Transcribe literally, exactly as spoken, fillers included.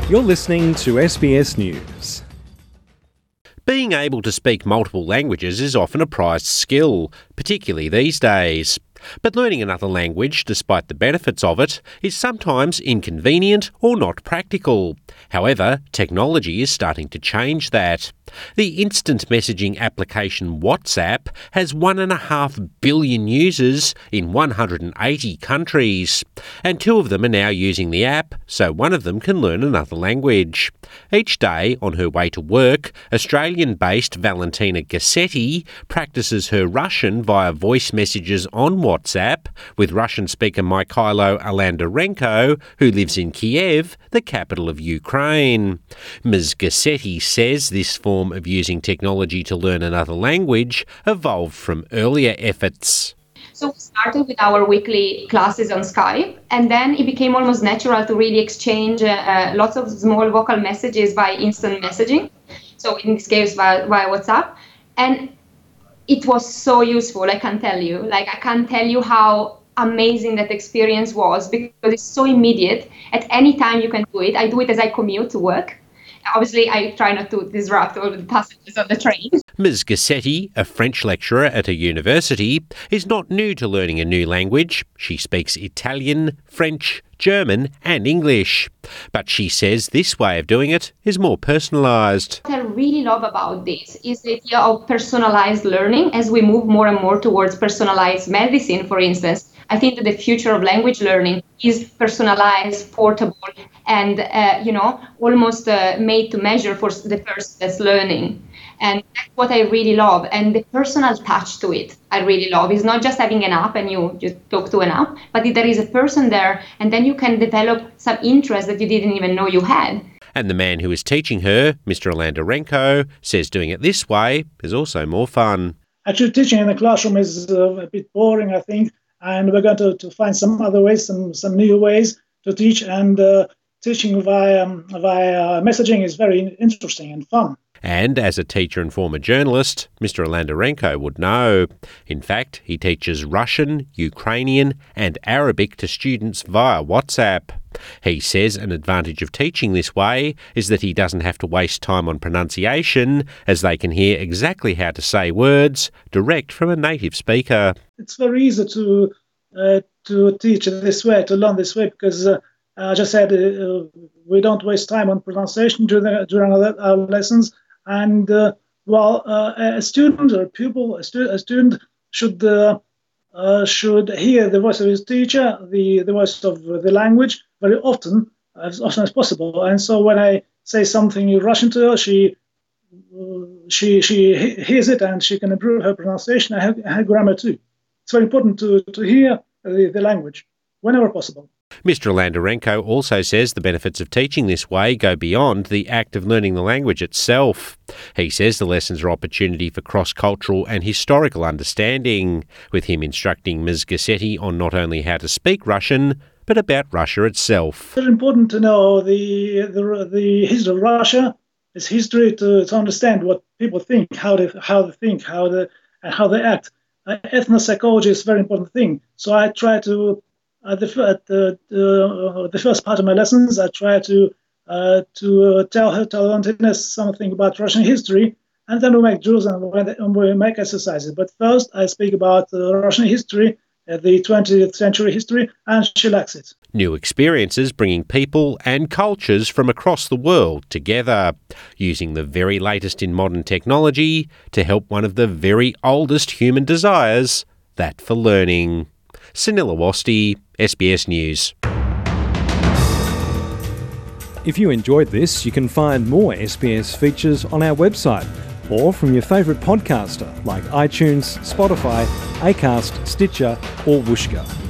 You're listening to S B S News. Being able to speak multiple languages is often a prized skill, particularly these days. But learning another language, despite the benefits of it, is sometimes inconvenient or not practical. However, technology is starting to change that. The instant messaging application WhatsApp has one and a half billion users in one hundred eighty countries, and two of them are now using the app, so one of them can learn another language. Each day, on her way to work, Australian-based Valentina Gassetti practices her Russian via voice messages on WhatsApp with Russian speaker Mikhailo Alandarenko, who lives in Kiev, the capital of Ukraine. Miz Gassetti says this form of using technology to learn another language evolved from earlier efforts. So we started with our weekly classes on Skype, and then it became almost natural to really exchange uh, lots of small vocal messages by instant messaging. So in this case, via, via WhatsApp. And it was so useful, I can tell you. Like, I can't tell you how amazing that experience was, because it's so immediate. At any time you can do it. I do it as I commute to work. Obviously, I try not to disrupt all the passengers on the train. Miz Gassetti, a French lecturer at a university, is not new to learning a new language. She speaks Italian, French, German and English. But she says this way of doing it is more personalised. What I really love about this is the idea of personalised learning as we move more and more towards personalised medicine, for instance. I think that the future of language learning is personalised, portable, and, uh, you know, almost uh, made to measure for the person that's learning. And that's what I really love. And the personal touch to it, I really love. It's not just having an app and you just talk to an app, but there is a person there, and then you can develop some interest that you didn't even know you had. And the man who is teaching her, Mister Alandarenko, says doing it this way is also more fun. Actually, teaching in the classroom is uh, a bit boring, I think, and we're going to, to find some other ways, some, some new ways to teach, and uh, teaching via, um, via messaging is very interesting and fun. And as a teacher and former journalist, Mister Alandarenko would know. In fact, he teaches Russian, Ukrainian and Arabic to students via WhatsApp. He says an advantage of teaching this way is that he doesn't have to waste time on pronunciation, as they can hear exactly how to say words direct from a native speaker. It's very easy to uh, to teach this way, to learn this way, because uh, I just said uh, we don't waste time on pronunciation during, the, during our lessons. And uh, well, uh, a student or a pupil, a, stu- a student should uh, uh, should hear the voice of his teacher, the, the voice of the language, very often, as often as possible. And so when I say something in Russian to her, she uh, she she hears it and she can improve her pronunciation and her, her grammar too. It's very important to, to hear the, the language whenever possible. Mister Alandarenko also says the benefits of teaching this way go beyond the act of learning the language itself. He says the lessons are opportunity for cross-cultural and historical understanding, with him instructing Miz Gassetti on not only how to speak Russian, but about Russia itself. It's important to know the the, the history of Russia. It's history to, to understand what people think, how they how they think, how they and how they act. Uh, ethnopsychology is a very important thing. So I try to. At the, at the, uh, the first part of my lessons, I try to uh, to uh, tell her, tell Valentina something about Russian history, and then we make drills and we make exercises. But first, I speak about uh, Russian history, uh, the twentieth century history, and she likes it. New experiences bringing people and cultures from across the world together, using the very latest in modern technology to help one of the very oldest human desires, that for learning. Sunil Awasthi, S B S News. If you enjoyed this, you can find more S B S features on our website or from your favourite podcaster like iTunes, Spotify, Acast, Stitcher or Whooshkaa.